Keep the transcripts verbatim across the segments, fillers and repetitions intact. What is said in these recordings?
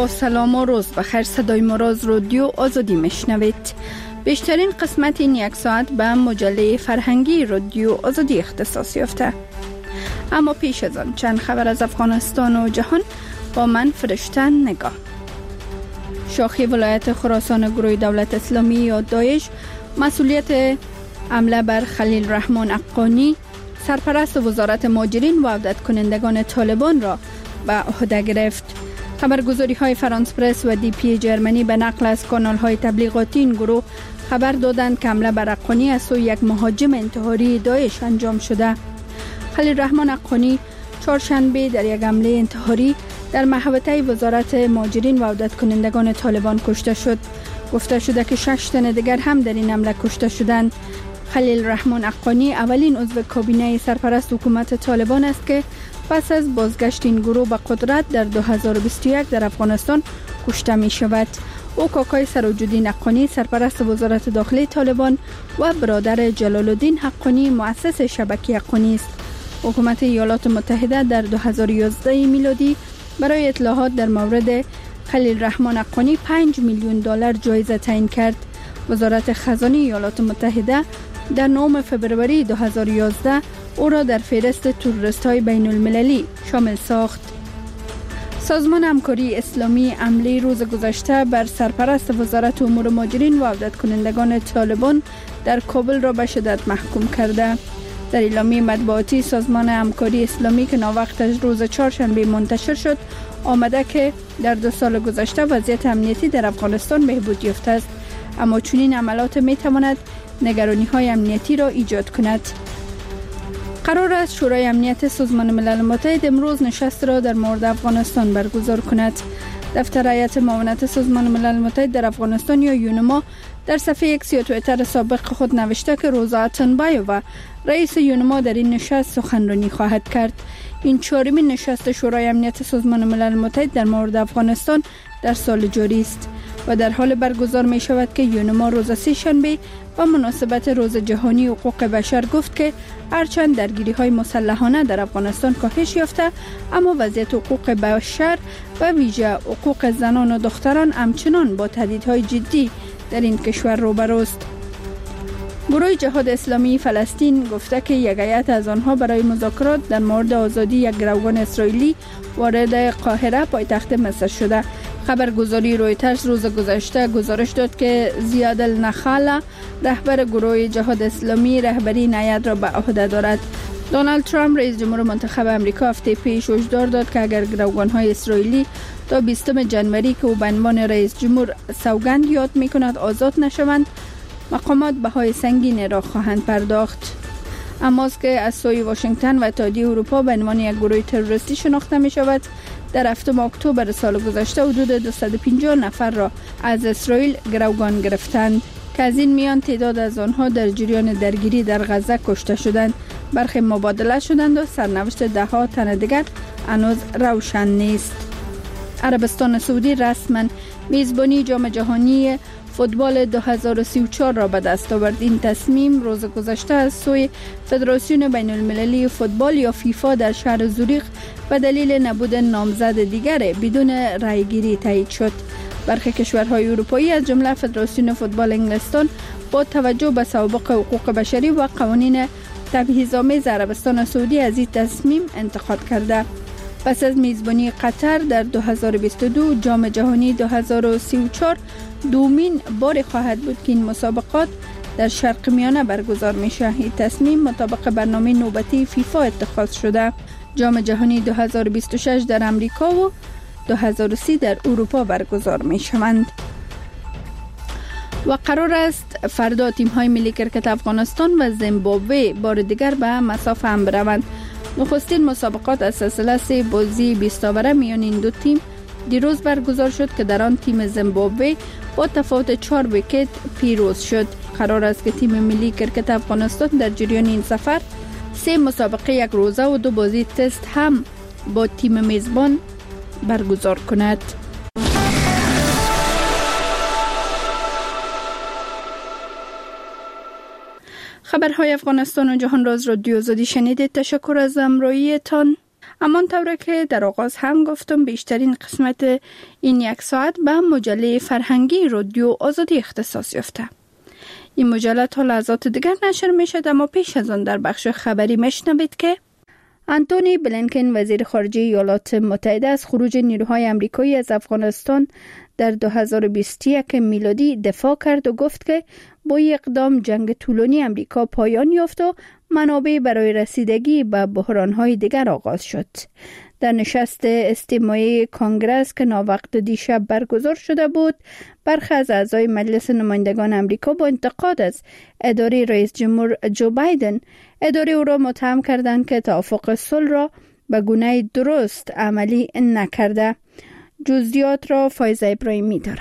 با سلام و روز بخیر. صدای ما را از رادیو آزادی میشنوید. بیشترین قسمت این یک ساعت به مجله فرهنگی رادیو آزادی اختصاص یافته. اما پیش از آن چند خبر از افغانستان و جهان با من فرشته نگاه. شاخی ولایت خراسان گروه دولت اسلامی یا داعش مسئولیت حمله بر خلیل رحمان اقانی سرپرست وزارت مهاجرین و عودت کنندگان طالبان را به عهده گرفت. خبرگزاری های فرانس پرس و دی پی جرمنی به نقل از کانال های تبلیغاتی این گروه خبر دادند که حمله بر اقانی از سوی یک مهاجم انتحاری داعش انجام شده. خلیل رحمان اقانی چهارشنبه در یک حمله انتحاری در محوطه وزارت مهاجرین و عودت کنندگان طالبان کشته شد. گفته شده که شش تن دیگر هم در این حمله کشته شدند. خلیل رحمان اقانی اولین عضو کابینه سرپرست حکومت طالبان است که پس از بازگشت این گروه به قدرت در دو هزار و بیست و یک در افغانستان کشته می شود. او کاکای سراج‌الدین حقانی سرپرست وزارت داخلی طالبان و برادر جلال الدین حقانی مؤسس شبکه حقانی است. حکومت ایالات متحده در دو هزار و یازده میلادی برای اطلاعات در مورد خلیل رحمان حقانی پنج میلیون دلار جایزه تعیین کرد. وزارت خزانه ایالات متحده در نهم فوریه دو هزار و یازده او را در فهرست تروریست‌های بین المللی شامل ساخت. سازمان همکاری اسلامی حمله روز گذشته بر سرپرست وزارت امور مهاجرین و عودت کنندگان طالبان در کابل را به شدت محکوم کرده. در اعلامیه مطبوعاتی سازمان همکاری اسلامی که ناوقتش روز چهارشنبه منتشر شد آمده که در دو سال گذشته وضعیت امنیتی در افغانستان بهبود یافته است، اما چنین عملات می تواند نگرانی های امنیتی را ایجاد کند. قرار است شورای امنیت سازمان ملل متحد امروز نشست را در مورد افغانستان برگزار کند. دفتر هیئت معاونت سازمان ملل متحد در افغانستان یا یونما در صفحه ایکس یا توییتر سابق خود نوشته که روزا اتنبایووا رئیس یونما در این نشست سخنرانی خواهد کرد. این چهارمین نشست شورای امنیت سازمان ملل متحد در مورد افغانستان در سال جاری است و در حال برگزار می شود که یونما روز سه شنبه با مناسبت روز جهانی حقوق بشر گفت که هرچند درگیری های مسلحانه در افغانستان کاهش یافته، اما وضعیت حقوق بشر و ویژه حقوق زنان و دختران همچنان با تهدیدهای جدی در این کشور روبروست. گروه جهاد اسلامی فلسطین گفته که یک هیئت از آنها برای مذاکرات در مورد آزادی یک گروگان اسرائیلی وارد قاهره پایتخت مصر شده. خبرگزاری رویترز روز گذشته گزارش داد که زیاد النخاله رهبر گروه جهاد اسلامی رهبری این هیئت را به عهده دارد. دونالد ترامپ رئیس جمهور منتخب امریکا هفته پیش هشدار داد که اگر گروگان‌های اسرائیلی تا بیستم ژانویه که او به عنوان رئیس جمهور سوگند یاد می‌کند آزاد نشوند، مقامات بهای سنگین را خواهند پرداخت. اما از که از سوی واشنگتن و اتحادیه اروپا به عنوان یک گروه تروریستی شناخته می شود، در هفتم اکتبر سال گذشته حدود دویست و پنجاه نفر را از اسرائیل گروگان گرفتند که از این میان تعداد از آنها در جریان درگیری در غزه کشته شدند، برخی مبادله شدند و سرنوشت ده ها تن دیگر هنوز روشن نیست. عربستان سعودی رسما میزبانی جام جهانی فوتبال دو هزار و سی و چهار را به دست آورد. این تصمیم روز گذشته از سوی فدراسیون بین المللی فوتبال یا فیفا در شهر زوریخ به دلیل نبود نامزد دیگر بدون رأیگیری تایید شد. برخی کشورهای اروپایی از جمله فدراسیون فوتبال انگلستان با توجه به سوابق حقوق بشری و قوانین تبعیض‌آمیز عربستان سعودی از این تصمیم انتقاد کرده. پس از میزبانی قطر در دو هزار و بیست و دو جام جهانی دو هزار و سی و چهار دومین بار خواهد بود که این مسابقات در شرق میانه برگزار میشه. این تصمیم مطابق برنامه نوبتی فیفا اتخاذ شده. جام جهانی دو هزار و بیست و شش در امریکا و دو هزار و سی در اروپا برگزار میشوند. و قرار است فردا تیم‌های ملی کرکت افغانستان و زیمبابوه بار دیگر به مساف هم بروند. نخستین مسابقات از سلسله سه بازی بیست اوره میان این دو تیم دیروز برگزار شد که در آن تیم زیمبابوه با تفاوت چهار ویکت پیروز شد. قرار است که تیم ملی کرکت افغانستان در جریان این سفر سه مسابقه یک روزه و دو بازی تست هم با تیم میزبان برگزار کند. خبرهای افغانستان و جهان را از رادیو آزادی شنیدید. تشکر از همراهیتان. همان طوره که در آغاز هم گفتم بیشترین قسمت این یک ساعت به مجله فرهنگی رادیو آزادی اختصاص یافته. این مجله تا لحظات دیگر نشر می شد، اما پیش از آن در بخش خبری میشنوید که آنتونی بلینکن وزیر خارجه ایالات متحده از خروج نیروهای آمریکایی از افغانستان در دو هزار و بیست و یک میلادی دفاع کرد و گفت که با این اقدام جنگ طولانی آمریکا پایان یافت و منابع برای رسیدگی به بحران‌های دیگر آغاز شد. در نشست استماعی کنگره که ناوقت دیشب برگزار شده بود، برخی از اعضای مجلس نمایندگان آمریکا با انتقاد از اداره رئیس جمهور جو بایدن اداره او را متهم کردند که توافق صلح را به گونه درست عملی نکرده. جزئیات را فایزه ابراهیمی داره.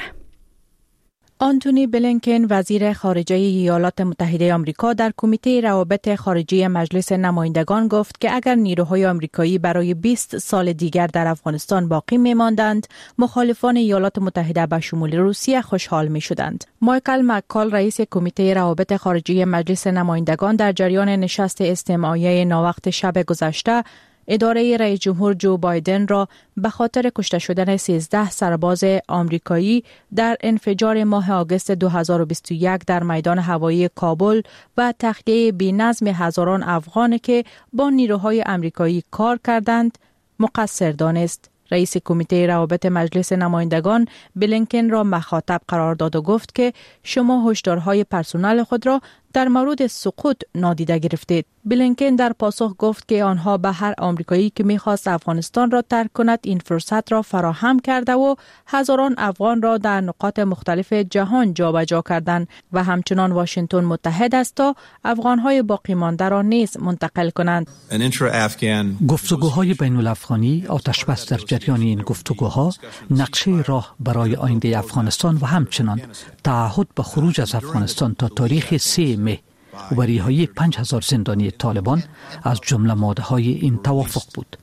آنتونی بلینکن وزیر خارجه ایالات متحده آمریکا در کمیته روابط خارجی مجلس نمایندگان گفت که اگر نیروهای آمریکایی برای بیست سال دیگر در افغانستان باقی می‌ماندند، مخالفان ایالات متحده به شمول روسیه خوشحال می‌شدند. مایکل مککال رئیس کمیته روابط خارجی مجلس نمایندگان در جریان نشست استماعی ناوقت شب گذشته اداره رئیس جمهور جو بایدن را به خاطر کشته شدن سیزده سرباز آمریکایی در انفجار ماه آگوست دو هزار و بیست و یک در میدان هوایی کابل و تخلیه بی‌نظم هزاران افغان که با نیروهای آمریکایی کار کردند مقصر دانست. رئیس کمیته روابط مجلس نمایندگان بلینکن را مخاطب قرار داد و گفت که شما هشدارهای پرسنل خود را در مورد سقوط نادیده گرفتید. بلینکن در پاسخ گفت که آنها به هر آمریکایی که می‌خواست افغانستان را ترک کند این فرصت را فراهم کرده و هزاران افغان را در نقاط مختلف جهان جابجا کردند و همچنان واشنگتن متحد است تا افغان‌های باقی مانده را نیز منتقل کنند. گفتگوهای بین الافغانی آتشبس در جریان این گفتگوها نقشه راه برای آینده افغانستان و همچنان تعهد به خروج از افغانستان تا تاریخ سه مه و رهایی پنج هزار زندانی طالبان از جمله ماده‌های این توافق بود.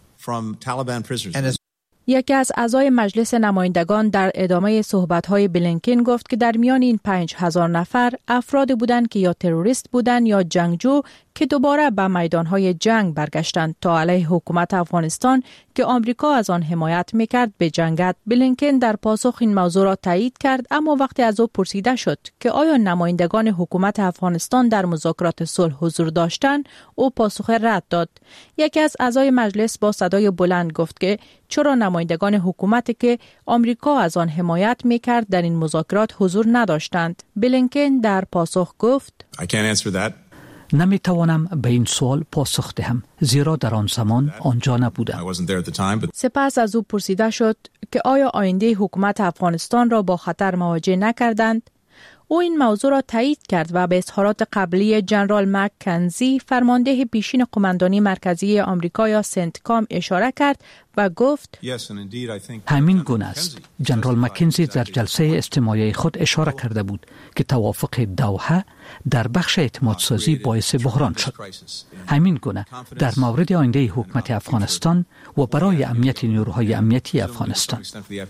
یکی از اعضای مجلس نمایندگان در ادامه صحبت‌های بلینکن گفت که در میان این پنج هزار نفر افراد بودند که یا تروریست بودند یا جنگجو که دوباره به میدان‌های جنگ برگشتند تا علیه حکومت افغانستان که آمریکا از آن حمایت می‌کرد بجنگد. بلینکن در پاسخ این موضوع را تایید کرد، اما وقتی از او پرسیده شد که آیا نمایندگان حکومت افغانستان در مذاکرات صلح حضور داشتند، او پاسخ رد داد. یکی از اعضای مجلس با صدای بلند گفت که چرا نمایندگان حکومتی که آمریکا از آن حمایت می‌کرد در این مذاکرات حضور نداشتند. بلینکن در پاسخ گفت I can't answer that. نمیتوانم به این سوال پاسخ دهم زیرا در آن زمان آنجا نبودم. سپس از او پرسیده شد که آیا آینده حکومت افغانستان را با خطر مواجه نکردند؟ او این موضوع را تایید کرد و به اظهارات قبلی جنرال مکنزی فرمانده پیشین قماندانی مرکزی آمریکا یا سنتکام اشاره کرد و گفت همین گونه است. جنرال مکنزی در جلسه استماعی خود اشاره کرده بود که توافق دوحه در بخش اعتمادسازی باعث بحران شد. همین گونه در مورد آینده حکومت افغانستان و برای امنیت نیروهای امنیتی افغانستان.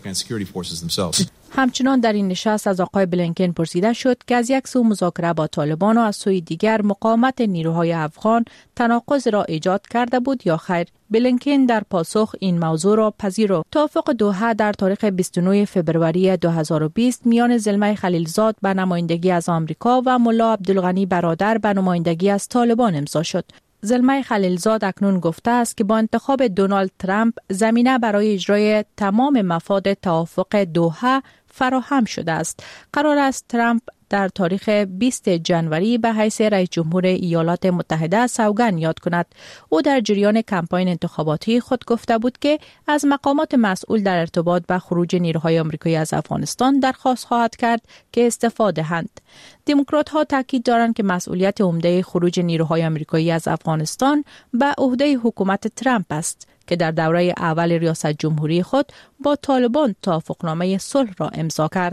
همچنان در این نشست از آقای بلینکن پرسیده شد که از یک سو مذاکره با طالبان و از سوی دیگر مقاومت نیروهای افغان تناقض را ایجاد کرده بود یا خیر. بلینکن در پاسخ این موضوع را پذیرفت. توافق دوحه در تاریخ بیست و نه فوریه دو هزار و بیست میان زلمه خلیلزاد به نمایندگی از آمریکا و ملا عبدالغنی برادر به نمایندگی از طالبان امضا شد. زلمه خلیلزاد اکنون گفته است که با انتخاب دونالد ترامپ زمینه برای اجرای تمام مفاد توافق دوحه فراهم شده است. قرار است ترامپ در تاریخ بیست ژانویه به حیث رئیس جمهور ایالات متحده سوگند یاد کند. او در جریان کمپاین انتخاباتی خود گفته بود که از مقامات مسئول در ارتباط با خروج نیروهای آمریکایی از افغانستان درخواست خواهد کرد که استفاده دهند. دموکرات‌ها تاکید دارند که مسئولیت عمده خروج نیروهای آمریکایی از افغانستان به عهده حکومت ترامپ است که در دوره اول ریاست جمهوری خود با طالبان توافقنامه صلح را امضا کرد.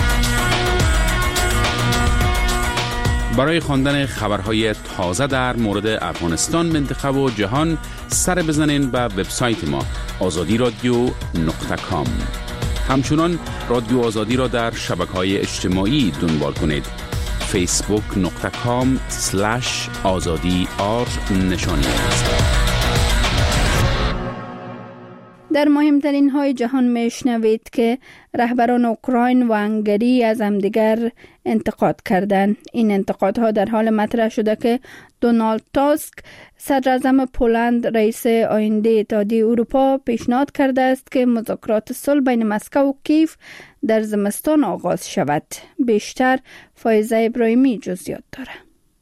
برای خواندن خبرهای تازه در مورد افغانستان، منطقه و جهان سر بزنین به وبسایت ما آزادی رادیو نقطه کام. همچنان رادیو آزادی را در شبکه‌های اجتماعی دنبال کنید. فیسبوک نقطه کام سلش آزادی آر نشانی است. در مهمترین های جهان میشنوید که رهبران اوکراین و هنگری از همدیگر انتقاد کردند. این انتقادها در حال مطرح شده که دونالد تاسک صدراعظم پولند رئیس آینده اتحادیه اروپا پیشنهاد کرده است که مذاکرات صلح بین مسکو و کیف در زمستان آغاز شود. بیشتر فایزه ابراهیمی جزئیات داره.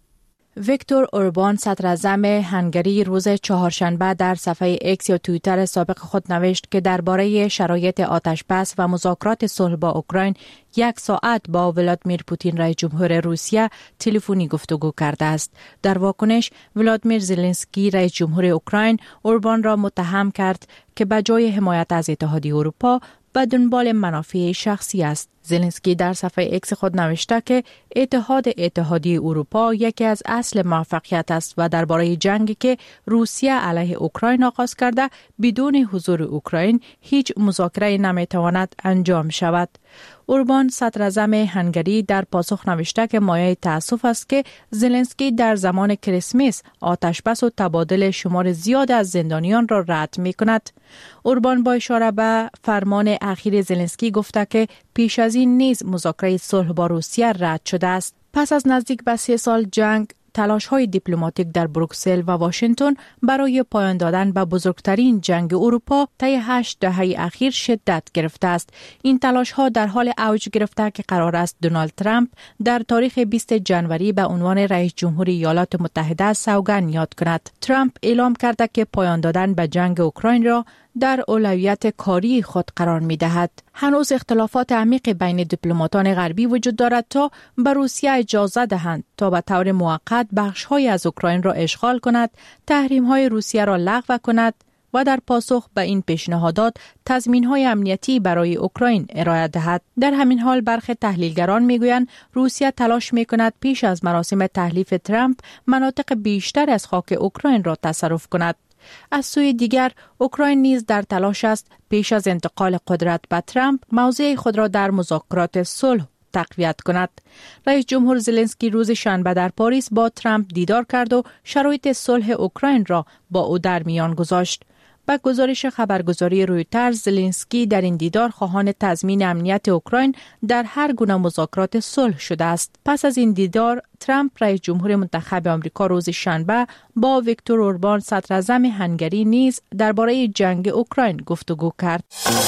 ویکتور اوربان صدراعظم هنگری روز چهارشنبه در صفحه ایکس یا توییتر سابق خود نوشت که درباره شرایط آتشبس و مذاکرات صلح با اوکراین یک ساعت با ولادیمیر پوتین رئیس جمهور روسیه تلفنی گفتگو کرده است. در واکنش ولادیمیر زلنسکی رئیس جمهور اوکراین اوربان را متهم کرد که به جای حمایت از اتحادیه اروپا به دنبال منافع شخصی است. زلنسکی در صفحه ایکس خود نوشته که اتحاد اتحادیه اروپا یکی از اصل موفقیت است و درباره جنگی که روسیه علیه اوکراین آغاز کرده بدون حضور اوکراین هیچ مذاکره نمیتواند انجام شود. اوربان صدراعظم هنگری در پاسخ نوشته که مایه تأسف است که زلنسکی در زمان کریسمس آتشبس و تبادل شمار زیاد از زندانیان را رد می کند. اوربان با اشاره به فرمان اخیر زلنسکی گفته که پیش از این نیز مذاکره صلح با روسیه رد شده است. پس از نزدیک به سه سال جنگ، تلاش‌های دیپلماتیک در بروکسل و واشنگتن برای پایان دادن به بزرگترین جنگ اروپا طی هشت دهه اخیر شدت گرفته است. این تلاش‌ها در حال اوج گرفته که قرار است دونالد ترامپ در تاریخ بیست ژانویه به عنوان رئیس جمهور ایالات متحده سوگند یاد کند. ترامپ اعلام کرده که پایان دادن به جنگ اوکراین را در اولویت کاری خود قرار می دهد. هنوز اختلافات عمیق بین دیپلماتان غربی وجود دارد تا به روسیه اجازه دهند تا به طور موقت بخش‌های از اوکراین را اشغال کند، تحریم‌های روسیه را لغو کند و در پاسخ به این پیشنهادات تضمین‌های امنیتی برای اوکراین ارائه دهد. در همین حال برخی تحلیلگران می‌گویند روسیه تلاش می‌کند پیش از مراسم تحلیف ترامپ مناطق بیشتر از خاک اوکراین را تصرف کند. از سوی دیگر اوکراین نیز در تلاش است پیش از انتقال قدرت به ترامپ موضع خود را در مذاکرات صلح تقویت کند. رئیس جمهور زلنسکی روز شنبه در پاریس با ترامپ دیدار کرد و شرایط صلح اوکراین را با او در میان گذاشت. با گزارش خبرگزاری رویترز، زلنسکی در این دیدار خواهان تضمین امنیت اوکراین در هر گونه مذاکرات صلح شده است. پس از این دیدار، ترامپ رئیس جمهور منتخب آمریکا روز شنبه با ویکتور اوربان صدراعظم هنگری نیز درباره جنگ اوکراین گفتگو کرد.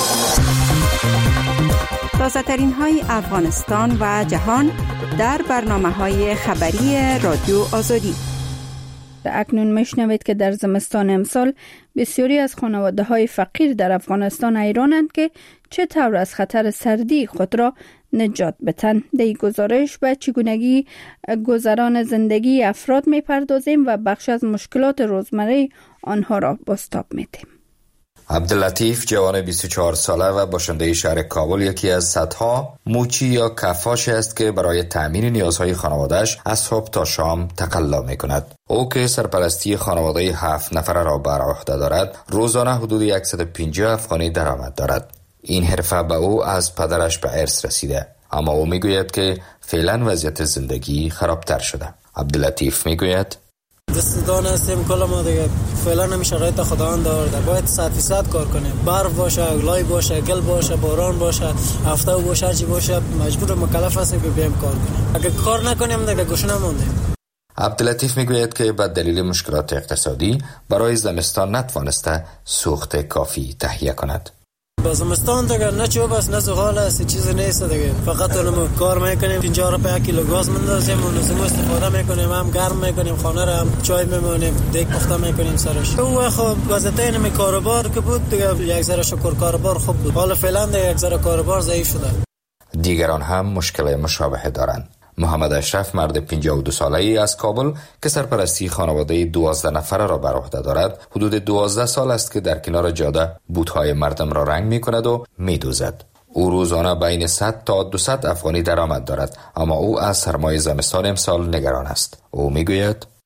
تازه‌ترین های افغانستان و جهان در برنامه‌های خبری رادیو آزادی. اکنون میشنوید که در زمستان امسال بسیاری از خانواده‌های فقیر در افغانستان حیرانند که چطور از خطر سردی خود را نجات بدهند. در این گزارش به چگونگی گذران زندگی افراد میپردازیم و بخش از مشکلات روزمره آنها را بازتاب میدیم. عبداللطیف جوان بیست و چهار ساله و باشنده شهر کابل یکی از صدها موچی یا کفاشی است که برای تأمین نیازهای خانواده‌اش از صبح تا شام تقلا می‌کند. او که سرپرستی خانواده هفت نفره را بر عهده دارد، روزانه حدود صد و پنجاه افغانی درآمد دارد. این حرفه به او از پدرش به ارث رسیده، اما او میگوید که فعلا وضعیت زندگی خرابتر شده. عبداللطیف میگوید دستدان هستیم کل ما دیگه فعلا نمی شرایط خداوند دارده، باید صد فیصد کار کنیم. برف باشه، لای باشه، گل باشه، باران باشه، هفته باشه، هرچی باشه، مجبور مکلف هستیم که بیایم کار کنیم. اگه کار نکنیم دیگه گوشه نموندیم. عبداللطیف میگوید که به دلیل مشکلات اقتصادی برای زمستان نتوانسته سوخت کافی تهیه کند. با زمستان دیگه نه چوب است نه زغال است، چیزی نیست دیگه. فقط اونم کار میکنیم، پنجاه روپیه کیلو گاز میندازیم، اون زمو استفاده میکنیم، هم گرم میکنیم خانه را، هم چای میمونیم، دیگ پخته میکنیم سرش. او خب وضعیت این کاروبار که بود دیگه یک ذره شکر کاروبار خوب بود. حالا فعلا دیگه یک ذره کاروبار ضعیف شده. دیگران هم مشکل مشابه دارند. محمد اشرف مرد پنجاه و دو ساله‌ای از کابل که سرپرستی خانواده دوازده نفره را بر عهده دارد، حدود دوازده سال است که در کنار جاده بوت‌های مردم را رنگ می‌کند و می‌دوزد. او روزانه بین صد تا دویست افغانی درآمد دارد، اما او از سرمای زمستان امسال نگران است. او می‌گوید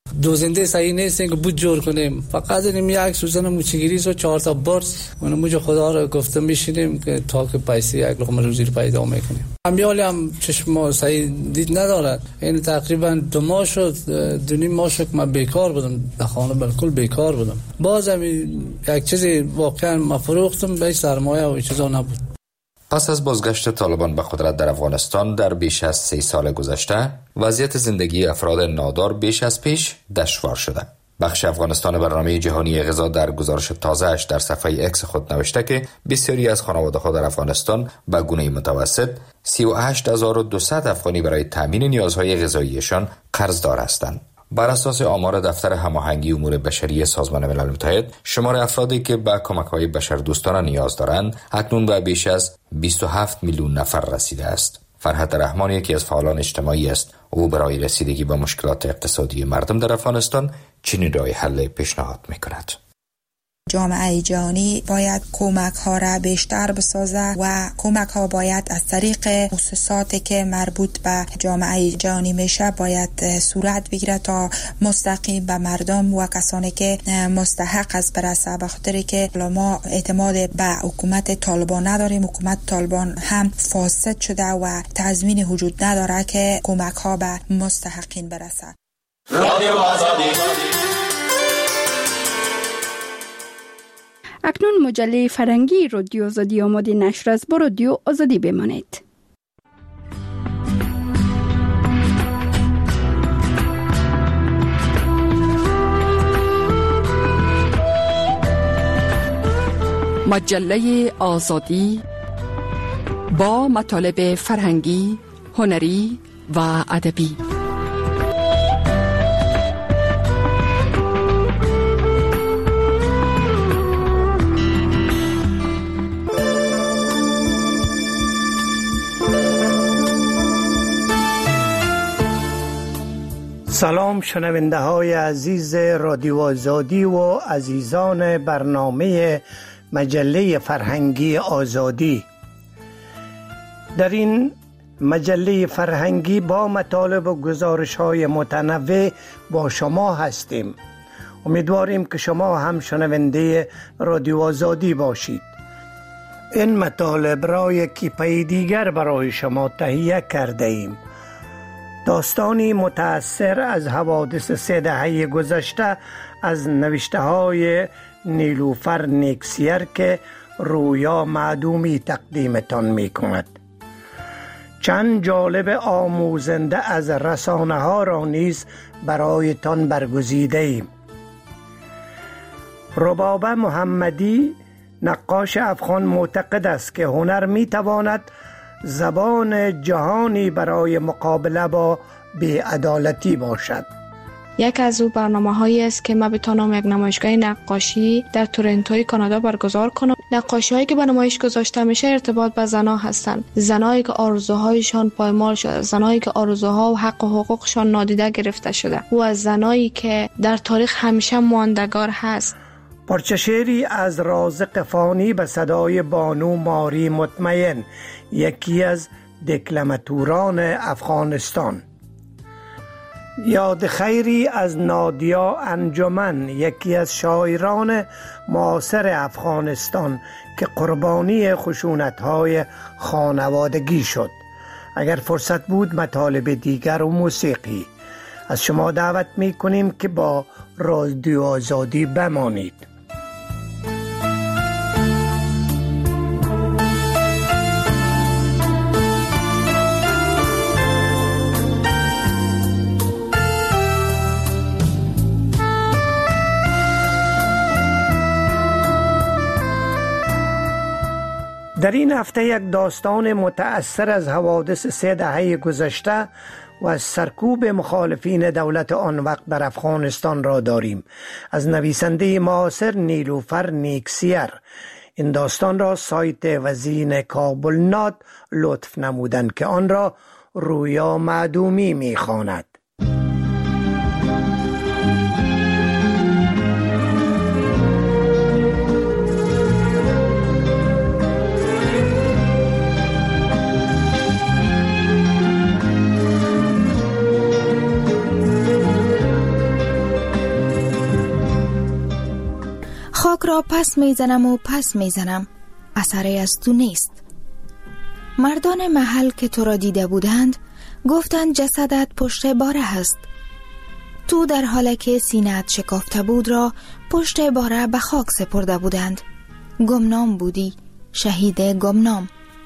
دوزنده صحیح نیستیم که بود جور کنیم، فقط این یک سوزن موچگیری و چهار تا برس اون موج خدا رو گفته میشینیم که تا که پیسی یک لقمه روزی رو پیدا میکنیم. امیالی هم چشم صحیح دید ندارد. این تقریبا دو ماه شد، دو نیم ماه شد من بیکار بودم در خانه، بالکل بیکار بودم. باز هم یک چیزی واقعا ما فروختم، به سرمایه و چیزا نبود. پس از بازگشت طالبان به قدرت در افغانستان در بیش از سه سال گذشته، وضعیت زندگی افراد نادار بیش از پیش دشوار شده. بخش افغانستان برنامه جهانی غذا در گزارش تازه‌اش در صفحه اکس خود نوشته که بسیاری از خانواده‌ها در افغانستان به گونه متوسط سی و هشت هزار و دویست افغانی برای تامین نیازهای غذاییشان قرضدار هستند. بر اساس آمار دفتر هماهنگی امور بشری سازمان ملل متحد، شمار افرادی که به کمک‌های بشردوستانه نیاز دارند اکنون به بیش از بیست و هفت میلیون نفر رسیده است. فرحت رحمان یکی از فعالان اجتماعی است. او برای رسیدگی به مشکلات اقتصادی مردم در افغانستان چنین راه حل پیشنهاد می‌کند. جامعه جهانی باید کمک ها را بیشتر بسازه و کمک ها باید از طریق مؤسساتی که مربوط به جامعه جهانی میشه باید صورت بگیره تا مستقیم به مردم و کسانی که مستحق از برسه، به خاطر که ما اعتماد به حکومت طالبان نداریم. حکومت طالبان هم فاسد شده و تضمین وجود نداره که کمک ها به مستحقین برسه. رادیو آزادی. اکنون مجله فرهنگی رادیو آزادی آماده نشر است. با رادیو آزادی بمانید. مجله آزادی با مطالب فرهنگی، هنری و ادبی. سلام شنونده های عزیز رادیو آزادی و عزیزان برنامه مجله فرهنگی آزادی. در این مجله فرهنگی با مطالب و گزارش های متنوع با شما هستیم. امیدواریم که شما هم شنونده رادیو آزادی باشید. این مطالب را یکی پی دیگر برای شما تهیه کرده ایم. داستانی متأثر از حوادث سه دهه گذشته از نوشته های نیلوفر نیکسیر که رویا معدومی تقدیمتان می کند. چند جالب آموزنده از رسانه ها را نیز برایتان برگزیده ایم. ربابه محمدی نقاش افغان معتقد است که هنر می تواند زبان جهانی برای مقابله با بی‌عدالتی باشد. یک از او برنامه هایی است که من بتانم یک نمایشگاه نقاشی در تورنتو کانادا برگزار کنم. نقاشی هایی که به نمایش گذاشته میشه ارتباط به زنها هستند. زنایی که آرزوهایشان پایمال شده، زنایی که آرزوها و حق و حقوقشان نادیده گرفته شده و از زنایی که در تاریخ همیشه ماندگار هست. پارچه شعری از رازق فانی به صدای بانو ماری مطمئن، یکی از دکلماتوران افغانستان. یاد خیری از نادیا انجمن، یکی از شاعران معاصر افغانستان که قربانی خشونت‌های خانوادگی شد. اگر فرصت بود مطالب دیگر و موسیقی از شما دعوت می کنیم که با رادیو آزادی بمانید. در این هفته یک داستان متأثر از حوادث سه دهه گذشته و از سرکوب مخالفین دولت آن وقت بر افغانستان را داریم. از نویسنده معاصر نیلوفر نیکسیر. این داستان را سایت وزین کابل نات لطف نمودند که آن را رویا معدومی می‌خواند. خاک را پس میزنم و پس میزنم، اثری از تو نیست. مردان محل که تو را دیده بودند گفتند جسدت پشت باره هست. تو در حالی که سینه‌ات شکافته بود را پشت باره به خاک سپرده بودند. گمنام بودی، شهید گمنام.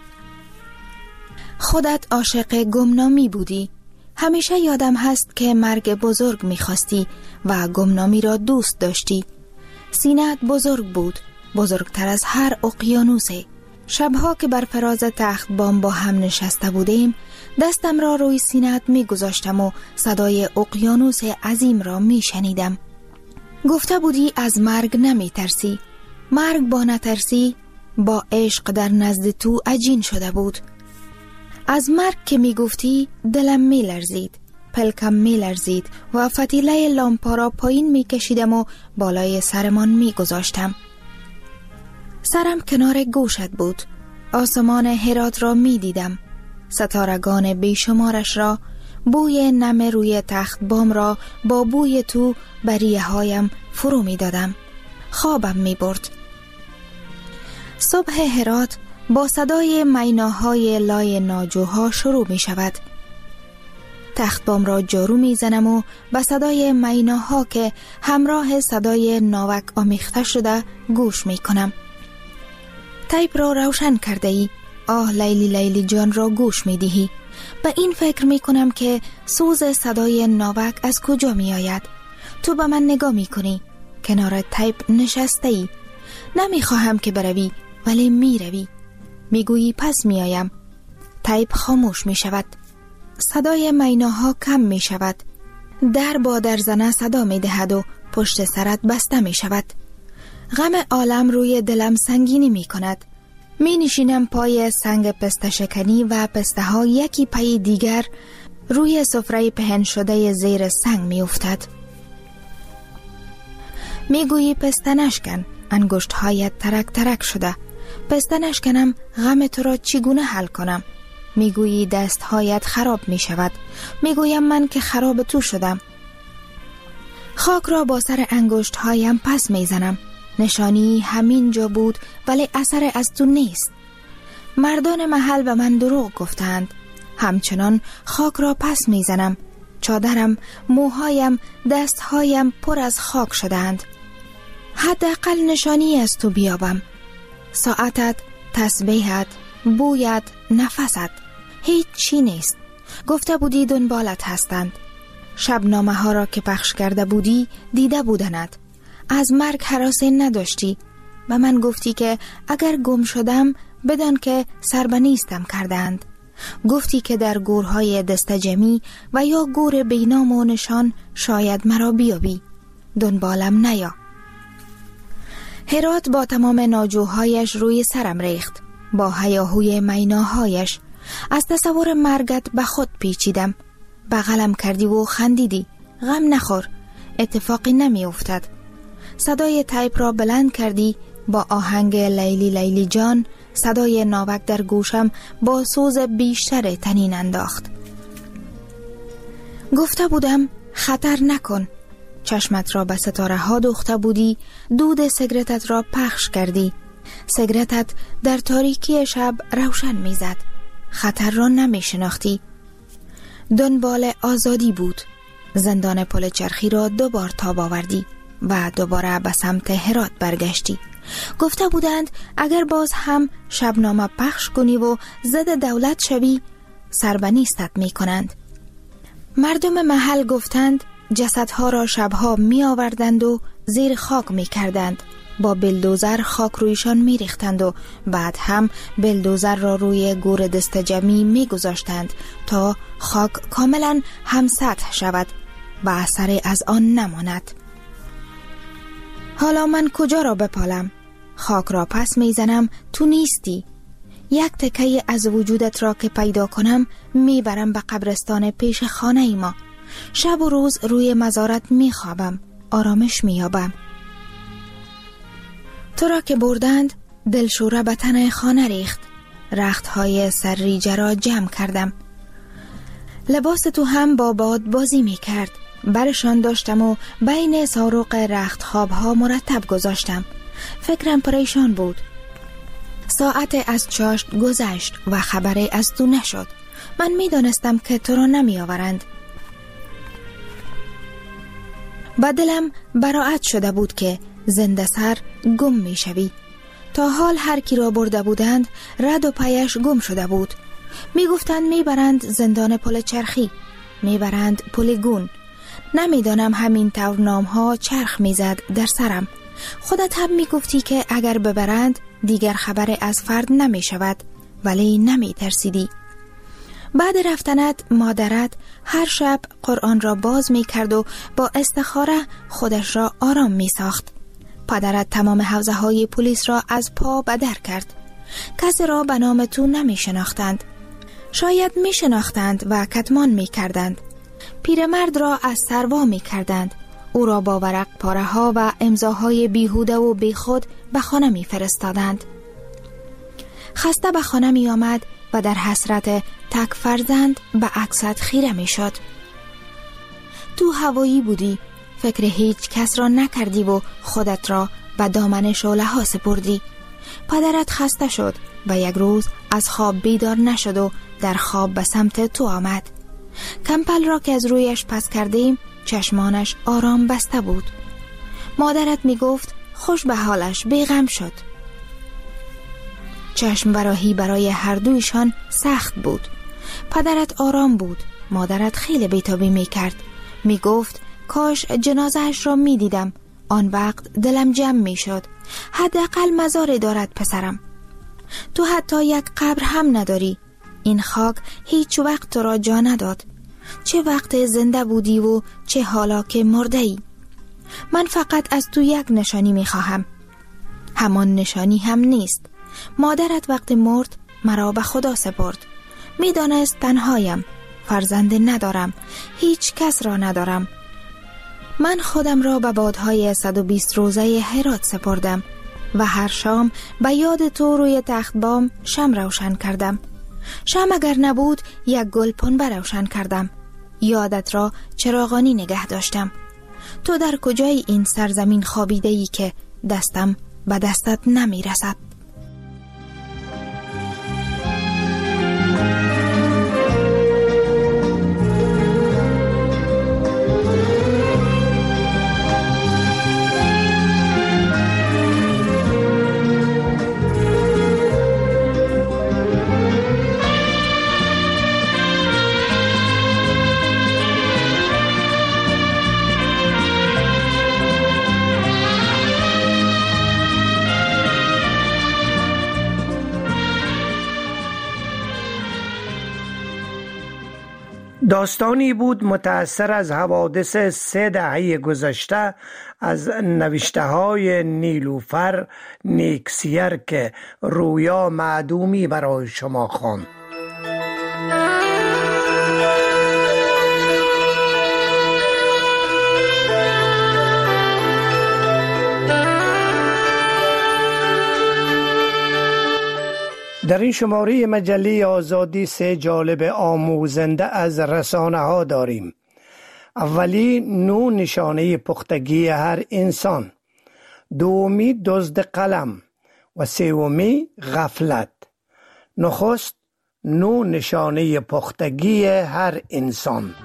خودت عاشق گمنامی بودی. همیشه یادم هست که مرگ بزرگ می‌خواستی و گمنامی را دوست داشتی. سینه‌ات بزرگ بود، بزرگتر از هر اقیانوسه. شبها که بر فراز تخت بام با هم نشسته بودیم، دستم را روی سینه‌ات می‌گذاشتم و صدای اقیانوس عظیم را می‌شنیدم. گفته بودی از مرگ نمی‌ترسی. مرگ با نترسی با عشق در نزد تو عجین شده بود. از مرگ که میگفتی دلم میلرزید، پلکم میلرزید و فتیله لامپا را پایین میکشیدم و بالای سرمان میگذاشتم. سرم کنار گوشت بود. آسمان هرات را میدیدم، ستارگان بیشمارش را، بوی نم روی تخت بام را با بوی تو بریه هایم فرو میدادم. خوابم میبرد. صبح هرات با صدای میناهای لای ناجوها شروع می شود. تخت بام را جارو می زنم و به صدای میناها که همراه صدای ناوک آمیخته شده گوش می کنم. تیپ را روشن کرده ای، آه لیلی لیلی جان را گوش می دهی. به این فکر می کنم که سوز صدای ناوک از کجا می آید. تو به من نگاه می کنی، کنار تیپ نشسته ای. نمی خواهم که بروی ولی می روی. میگویی پس میایم. تیپ خاموش می شود. صدای میناها کم می شود. در با در زنه صدا می دهد و پشت سرت بسته می شود. غم عالم روی دلم سنگینی می کند. می نشینم پای سنگ پسته شکنی و پسته ها یکی پای دیگر روی سفره پهن شده زیر سنگ می افتد. میگویی پسته نشکن، انگشت هایت ترک ترک شده. پسته نشکنم، غم تو را چگونه حل کنم؟ میگویی دست هایت خراب می شود. میگویم من که خراب تو شدم. خاک را با سر انگشت هایم پس میزنم. نشانی همین جا بود ولی اثر از تو نیست. مردان محل به من دروغ گفتند. همچنان خاک را پس میزنم. چادرم، موهایم، دستهایم پر از خاک شدند. حداقل نشانی از تو بیابم. ساعتت، تسبیحت، بویت، نفست، هیچ چی نیست. گفته بودی دنبالت هستند. شبنامه ها را که پخش کرده بودی دیده بودند. از مرگ هراسی نداشتی. و من گفتی که اگر گم شدم بدان که سر به نیستم کردند. گفتی که در گورهای دستجمی و یا گور بینام و نشان شاید مرا بیابی. دنبالم نیا. هرات با تمام ناجوهایش روی سرم ریخت. با هیاهوی میناهایش از تصور مرگت به خود پیچیدم. بغلم کردی و خندیدی. غم نخور، اتفاقی نمی افتد. صدای تیپ را بلند کردی. با آهنگ لیلی لیلی جان صدای ناوک در گوشم با سوز بیشتر تنین انداخت. گفته بودم خطر نکن. چشمت را به ستاره ها دوخته بودی. دود سیگارتت را پخش کردی. سیگارتت در تاریکی شب روشن میزد. خطر را نمی شناختی. دنبال آزادی بود. زندان پل چرخی را دوبار تاب آوردی و دوباره به سمت هرات برگشتی. گفته بودند اگر باز هم شبنامه پخش کنی و ضد دولت شوی سربنیستت می کنند. مردم محل گفتند جسدها را شبها می آوردند و زیر خاک می کردند. با بلدوزر خاک رویشان می ریختند و بعد هم بلدوزر را روی گور دست جمعی می گذاشتند تا خاک کاملا هم سطح شود و اثری از آن نماند. حالا من کجا را بپالم؟ خاک را پس می زنم، تو نیستی. یک تکه از وجودت را که پیدا کنم می برم به قبرستان پیش خانه ای ما. شب و روز روی مزارت می خوابم، آرامش می یابم. تو را که بردند دلشوره به تن خانه ریخت. رختهای سرریجه را جمع کردم. لباس تو هم با باد بازی می کرد. برشان داشتم و بین ساروق رخت خوابها مرتب گذاشتم. فکرم پریشان بود. ساعت از چاشت گذشت و خبری از تو نشد. من می دانستم که تو را نمی آورند. با دلم براعت شده بود که زنده سر گم می شوی. تا حال هر کی را برده بودند رد و پایش گم شده بود. می گفتند می برند زندان پل چرخی، می برند پل گون. نمی دانم همین طور نام ها چرخ می زد در سرم. خودت هم می گفتی که اگر ببرند دیگر خبر از فرد نمی شود، ولی نمی ترسیدی. بعد رفتنت مادرت هر شب قرآن را باز می کرد و با استخاره خودش را آرام می ساخت. پدرت تمام حوزه های پلیس را از پا به در کرد. کسی را به نام تو نمی شناختند. شاید می شناختند و کتمان می کردند. پیرمرد را از سروا می کردند. او را با ورق پاره ها و امضاهای بیهوده و بیخود به خانه می فرستادند. خسته به خانه می آمد و در حسرت تک فرزند به عکست خیره می شد. تو هوایی بودی، فکر هیچ کس را نکردی و خودت را به دامن شعله ها سپردی. پدرت خسته شد و یک روز از خواب بیدار نشد و در خواب به سمت تو آمد. کمپل را که از رویش پس کردیم چشمانش آرام بسته بود. مادرت می گفت خوش به حالش، بیغم شد. چشم براهی برای هر دویشان سخت بود. پدرت آرام بود، مادرت خیلی بیتابی می کرد. می گفت کاش جنازهش را می دیدم، آن وقت دلم جمع می شد. حداقل مزاری دارد پسرم. تو حتی یک قبر هم نداری. این خاک هیچ وقت تو را جا نداد. چه وقت زنده بودی و چه حالا که مرده ای. من فقط از تو یک نشانی می خواهم. همان نشانی هم نیست. مادرت وقت مرد مرا به خدا سپرد. می دانست تنهایم، فرزند ندارم، هیچ کس را ندارم. من خودم را به بادهای صد و بیست روزه هرات سپردم و هر شام به یاد تو روی تخت بام شم روشن کردم. شم اگر نبود یک گل پنبه روشن کردم. یادت را چراغانی نگه داشتم. تو در کجای این سرزمین خوابیده ای که دستم به دستت نمی رسد؟ داستانی بود متأثر از حوادث سه دهه گذشته از نوشته های نیلوفر نیکسیر که رویا معدومی برای شما خواند. در این شماره مجله آزادی سه جالب آموزنده از رسانه ها داریم. اولی نو نشانه پختگی هر انسان، دومی دزد قلم و سومی غفلت. نخست نو نشانه پختگی هر انسان.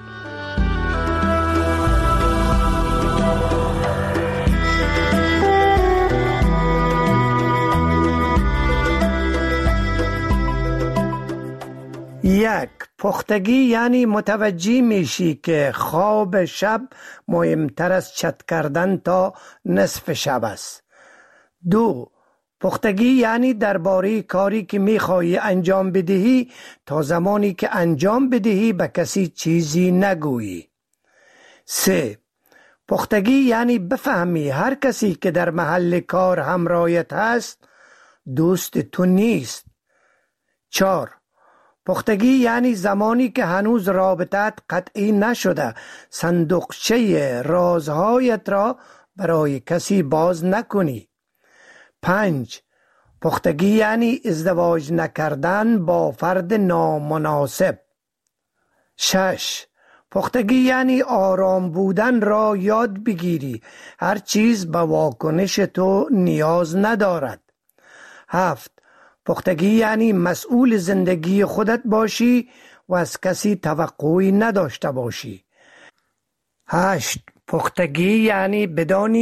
یک، پختگی یعنی متوجه میشی که خواب شب مهمتر از چت کردن تا نصف شب است. دو، پختگی یعنی درباره کاری که میخوایی انجام بدهی تا زمانی که انجام بدهی به کسی چیزی نگویی. سه، پختگی یعنی بفهمی هر کسی که در محل کار همراهت هست دوست تو نیست. چهار، پختگی یعنی زمانی که هنوز رابطت قطعی نشده صندوقچه رازهایت را برای کسی باز نکنی. پنج، پختگی یعنی ازدواج نکردن با فرد نامناسب. شش، پختگی یعنی آرام بودن را یاد بگیری. هر چیز به واکنش تو نیاز ندارد. هفت. پختگی یعنی مسئول زندگی خودت باشی و از کسی توقعی نداشته باشی. هشت. پختگی یعنی بدانی